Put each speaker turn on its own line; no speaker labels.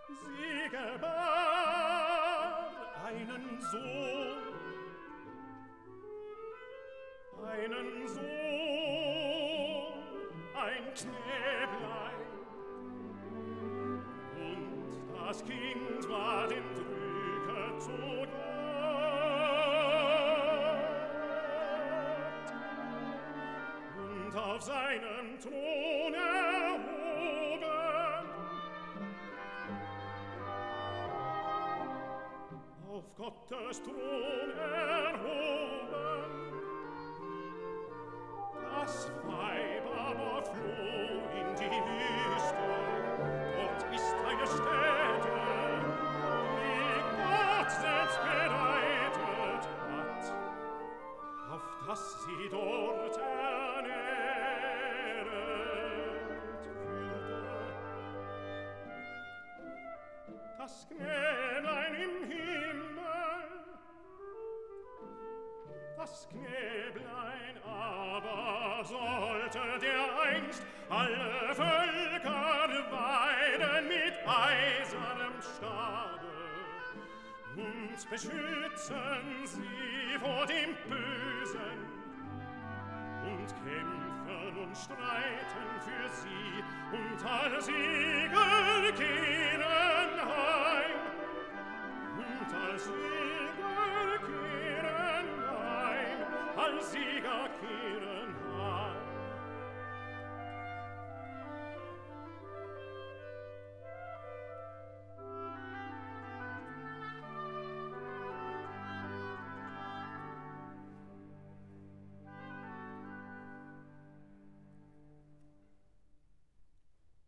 Sie gebar einen Sohn, ein Knäblein. Und das Kind war dem Drücker zu Gott. Und auf seinem Thron erhoben, auf Gottes Thron erhoben, das Weib aber floh in die Wüste. Dort ist eine Stätte, die Gott selbst bereitet hat, auf dass sie dort ernähret würde. Das Knäblein im Himmel, das Knäblein aber sollte dereinst alle Völker weiden mit eisernem Stabe und beschützen sie vor dem Bösen und kämpfen und streiten für sie und alle Siege kehren